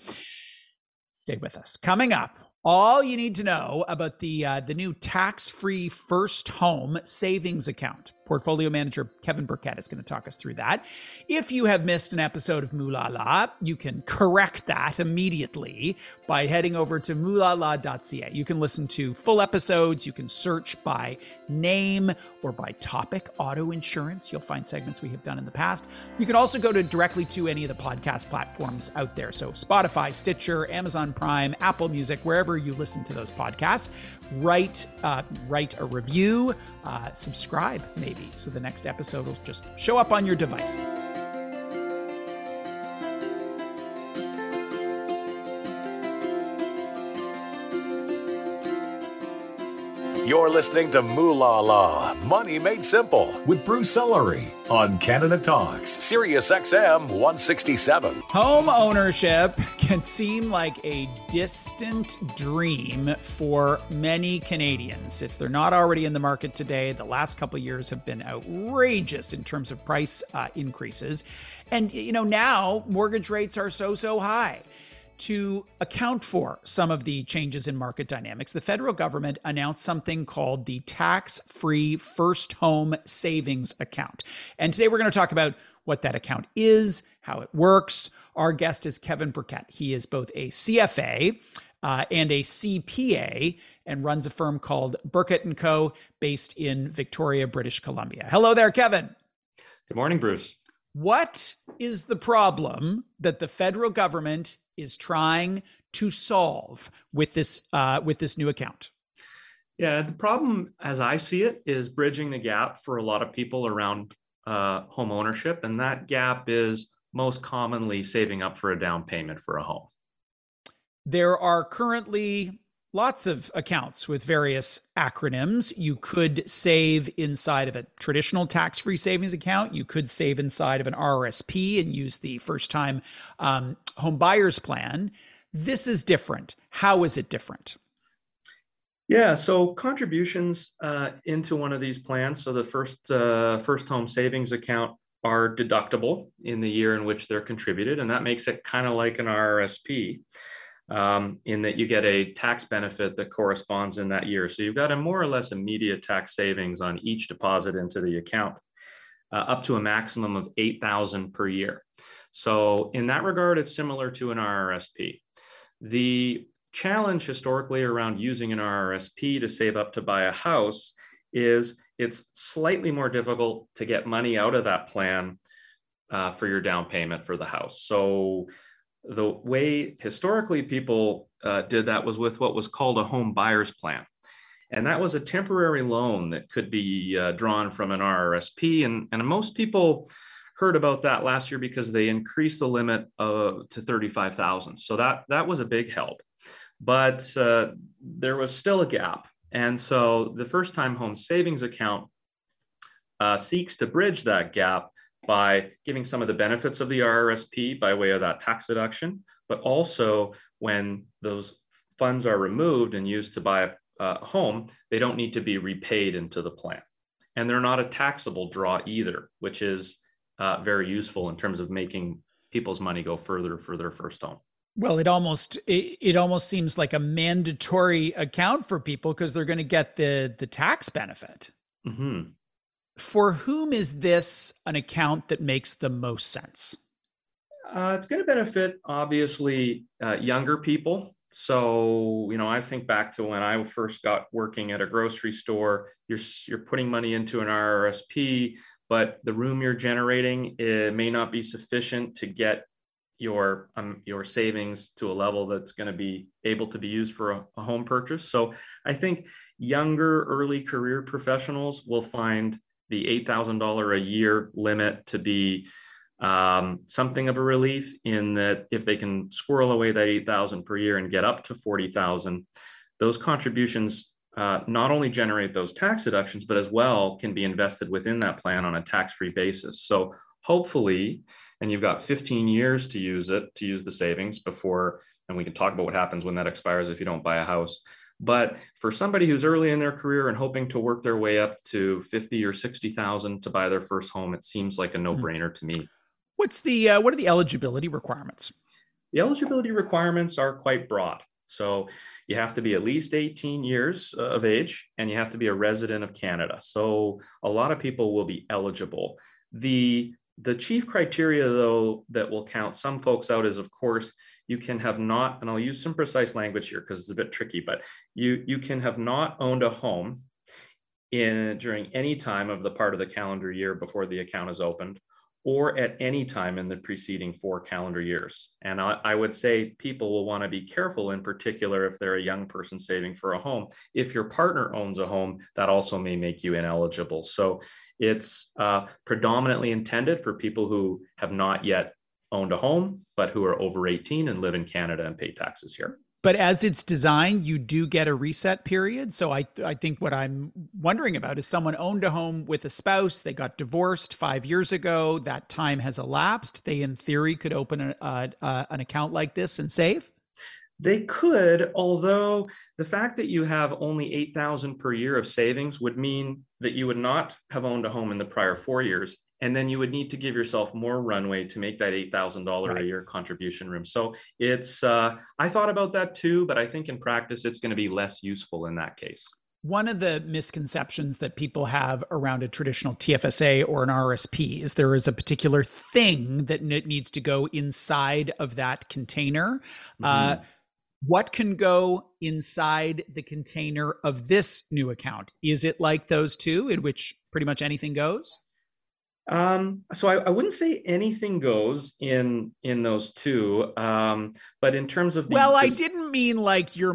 Stay with us. Coming up, all you need to know about the uh, the new tax-free first home savings account. Portfolio manager Kevin Burkett is going to talk us through that. If you have missed an episode of Moolah La, you can correct that immediately by heading over to moolah la dot c a. You can listen to full episodes. You can search by name or by topic, auto insurance. You'll find segments we have done in the past. You can also go to directly to any of the podcast platforms out there. So Spotify, Stitcher, Amazon Prime, Apple Music, wherever you listen to those podcasts. Write, uh, write a review, uh, subscribe maybe, so the next episode will just show up on your device. You're listening to Moolah La, Money Made Simple, with Bruce Ellery on Canada Talks, Sirius X M one sixty-seven. Home ownership can seem like a distant dream for many Canadians. If they're not already in the market today, the last couple of years have been outrageous in terms of price uh, increases. And, you know, now mortgage rates are so, so high. To account for some of the changes in market dynamics, the federal government announced something called the Tax-Free First Home Savings Account. And today we're going to talk about what that account is, how it works. Our guest is Kevin Burkett. He is both a C F A uh, and a C P A and runs a firm called Burkett and Co. based in Victoria, British Columbia. Hello there, Kevin. Good morning, Bruce. What is the problem that the federal government is trying to solve with this uh, with this new account? Yeah, the problem, as I see it, is bridging the gap for a lot of people around uh, home ownership, and that gap is most commonly saving up for a down payment for a home. There are currently lots of accounts with various acronyms. You could save inside of a traditional tax-free savings account. You could save inside of an R R S P and use the first-time um, home buyers plan. This is different. How is it different? Yeah, so contributions uh, into one of these plans, so the first uh, first home savings account, are deductible in the year in which they're contributed, and that makes it kind of like an R R S P. Um, in that you get a tax benefit that corresponds in that year. So you've got a more or less immediate tax savings on each deposit into the account, uh, up to a maximum of eight thousand dollars per year. So in that regard, it's similar to an R R S P. The challenge historically around using an R R S P to save up to buy a house is it's slightly more difficult to get money out of that plan uh, for your down payment for the house. So the way historically people uh, did that was with what was called a home buyer's plan. And that was a temporary loan that could be uh, drawn from an R R S P. And, and most people heard about that last year because they increased the limit uh, to thirty-five thousand dollars. So that, that was a big help. But uh, there was still a gap. And so the first time home savings account uh, seeks to bridge that gap by giving some of the benefits of the R R S P by way of that tax deduction, but also when those funds are removed and used to buy a, a home, they don't need to be repaid into the plan. And they're not a taxable draw either, which is uh, very useful in terms of making people's money go further for their first home. Well, it almost it, it almost seems like a mandatory account for people because they're going to get the the tax benefit. Mm-hmm. For whom is this an account that makes the most sense? Uh, it's going to benefit, obviously, uh, younger people. So, you know, I think back to when I first got working at a grocery store, you're, you're putting money into an R R S P, but the room you're generating, it may not be sufficient to get your um, your savings to a level that's going to be able to be used for a, a home purchase. So I think younger, early career professionals will find the eight thousand dollars a year limit to be um, something of a relief, in that if they can squirrel away that eight thousand dollars per year and get up to forty thousand dollars, those contributions uh, not only generate those tax deductions, but as well can be invested within that plan on a tax-free basis. So hopefully, and you've got fifteen years to use it, to use the savings before, and we can talk about what happens when that expires if you don't buy a house. But for somebody who's early in their career and hoping to work their way up to fifty or sixty thousand to buy their first home, it seems like a no-brainer to me. What's the uh, what are the eligibility requirements? The eligibility requirements are quite broad. So you have to be at least eighteen years of age, and you have to be a resident of Canada. So a lot of people will be eligible. The The chief criteria, though, that will count some folks out is, of course, you can have not, and I'll use some precise language here because it's a bit tricky, but you, you can have not owned a home in during any time of the part of the calendar year before the account is opened, or at any time in the preceding four calendar years. And I, I would say people will want to be careful, in particular if they're a young person saving for a home. If your partner owns a home, that also may make you ineligible. So it's uh, predominantly intended for people who have not yet owned a home, but who are over eighteen and live in Canada and pay taxes here. But as it's designed, you do get a reset period. So I, I think what I'm wondering about is someone owned a home with a spouse. They got divorced five years ago. That time has elapsed. They, in theory, could open a, uh, uh, an account like this and save? They could, although the fact that you have only eight thousand dollars per year of savings would mean that you would not have owned a home in the prior four years and then you would need to give yourself more runway to make that eight thousand dollars Right. a year contribution room. So it's, uh, I thought about that too, but I think in practice, it's going to be less useful in that case. One of the misconceptions that people have around a traditional T F S A or an R R S P is there is a particular thing that n- needs to go inside of that container. Mm-hmm. Uh, what can go inside the container of this new account? Is it like those two in which pretty much anything goes? Um, so I, I wouldn't say anything goes in in those two, um, but in terms of the, well, I this, didn't mean like your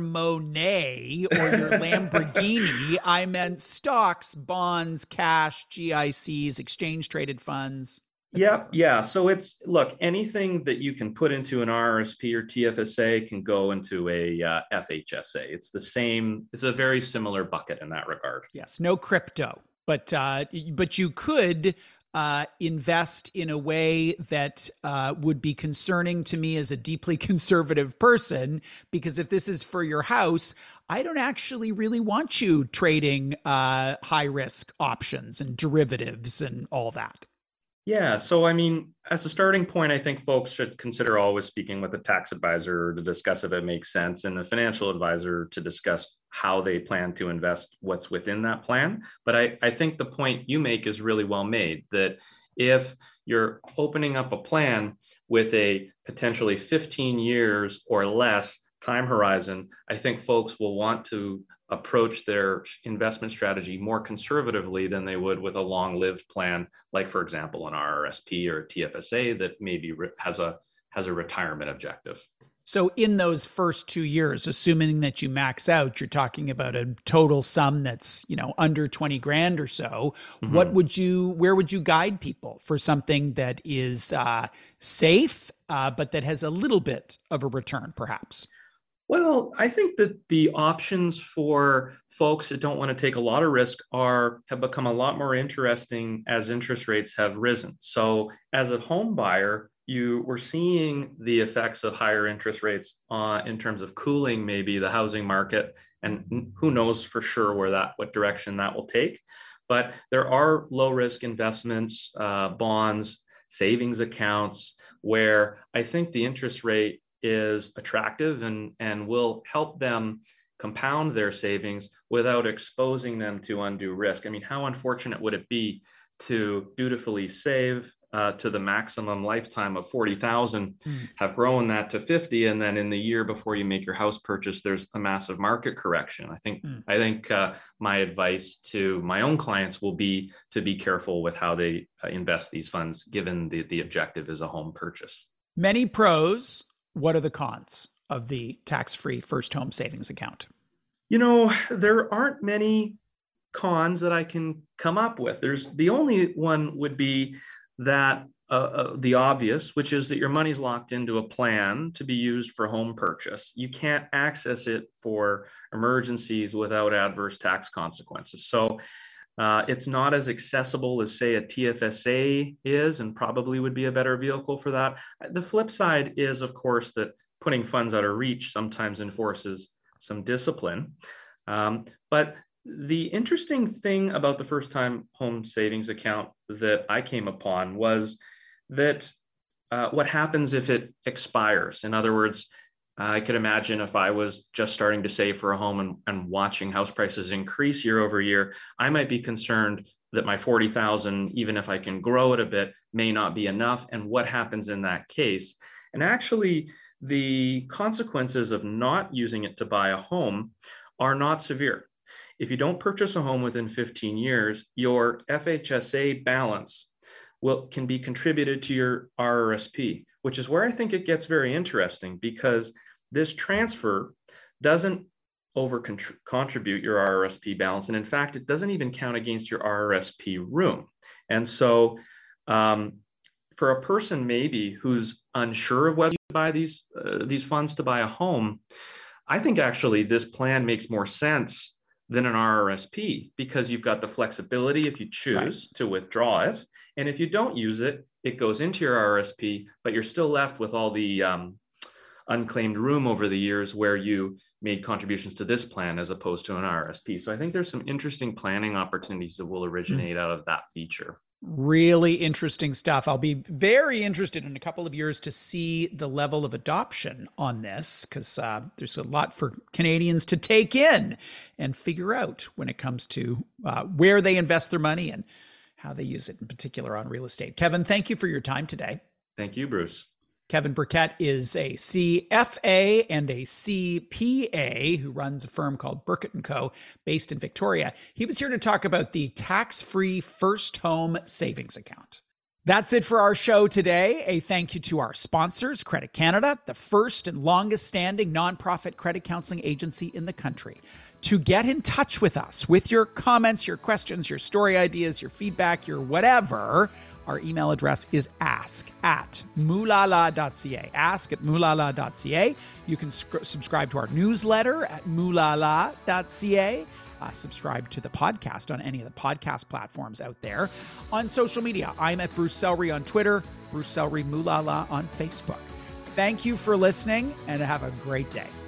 Monet or your Lamborghini. I meant stocks, bonds, cash, G I Cs, exchange traded funds. Yeah, yeah. So it's, look, anything that you can put into an R R S P or T F S A can go into a uh, F H S A. It's the same. It's a very similar bucket in that regard. Yes, no crypto, but uh, but you could uh, invest in a way that uh, would be concerning to me as a deeply conservative person, because if this is for your house, I don't actually really want you trading uh, high risk options and derivatives and all that. Yeah. So, I mean, as a starting point, I think folks should consider always speaking with a tax advisor to discuss if it makes sense, and a financial advisor to discuss how they plan to invest what's within that plan. But I, I think the point you make is really well made, that if you're opening up a plan with a potentially fifteen years or less time horizon, I think folks will want to approach their investment strategy more conservatively than they would with a long-lived plan, like, for example, an R R S P or a T F S A that maybe has a has a retirement objective. So in those first two years, assuming that you max out, you're talking about a total sum that's, you know, under twenty grand or so. Mm-hmm. What would you, where would you guide people for something that is uh, safe, uh, but that has a little bit of a return, perhaps? Well, I think that the options for folks that don't want to take a lot of risk are have become a lot more interesting as interest rates have risen. So as a home buyer, you were seeing the effects of higher interest rates uh, in terms of cooling maybe the housing market, and who knows for sure where that, what direction that will take. But there are low risk investments, uh, bonds, savings accounts, where I think the interest rate is attractive and, and will help them compound their savings without exposing them to undue risk. I mean, how unfortunate would it be to dutifully save uh, to the maximum lifetime of forty thousand, mm. have grown that to fifty, and then in the year before you make your house purchase, there's a massive market correction. I think mm. I think uh, my advice to my own clients will be to be careful with how they uh, invest these funds, given the, the objective is a home purchase. Many pros. What are the cons of the tax-free first home savings account? You know, there aren't many cons that I can come up with. There's the only one would be that uh, uh, the obvious, which is that your money's locked into a plan to be used for home purchase. You can't access it for emergencies without adverse tax consequences. So uh, it's not as accessible as, say, a T F S A is, and probably would be a better vehicle for that. The flip side is, of course, that putting funds out of reach sometimes enforces some discipline. Um, but the interesting thing about the first-time home savings account that I came upon was that uh, what happens if it expires? In other words, I could imagine if I was just starting to save for a home and, and watching house prices increase year over year, I might be concerned that my forty thousand, even if I can grow it a bit, may not be enough. And what happens in that case? And actually, the consequences of not using it to buy a home are not severe. If you don't purchase a home within fifteen years, your F H S A balance will can be contributed to your R R S P, which is where I think it gets very interesting, because this transfer doesn't over contribute your R R S P balance. And in fact, it doesn't even count against your R R S P room. And so um, for a person maybe who's unsure of whether to buy these, uh, these funds to buy a home, I think actually this plan makes more sense than an R R S P, because you've got the flexibility if you choose right. to withdraw it. And if you don't use it, it goes into your R R S P, but you're still left with all the um, unclaimed room over the years where you made contributions to this plan as opposed to an R R S P. So I think there's some interesting planning opportunities that will originate mm. out of that feature. Really interesting stuff. I'll be very interested in a couple of years to see the level of adoption on this, because uh, there's a lot for Canadians to take in and figure out when it comes to uh, where they invest their money and how they use it, in particular on real estate. Kevin, thank you for your time today. Thank you, Bruce. Kevin Burkett is a C F A and a C P A who runs a firm called Burkett and Co. based in Victoria. He was here to talk about the tax-free first home savings account. That's it for our show today. A thank you to our sponsors, Credit Canada, the first and longest standing nonprofit credit counseling agency in the country. To get in touch with us with your comments, your questions, your story ideas, your feedback, your whatever, our email address is ask at moolala dot c a. Ask at moolala dot c a. You can sc- subscribe to our newsletter at moolala dot c a. Uh, subscribe to the podcast on any of the podcast platforms out there. On social media, I'm at Bruce Sellery on Twitter, Bruce Sellery Moolala on Facebook. Thank you for listening and have a great day.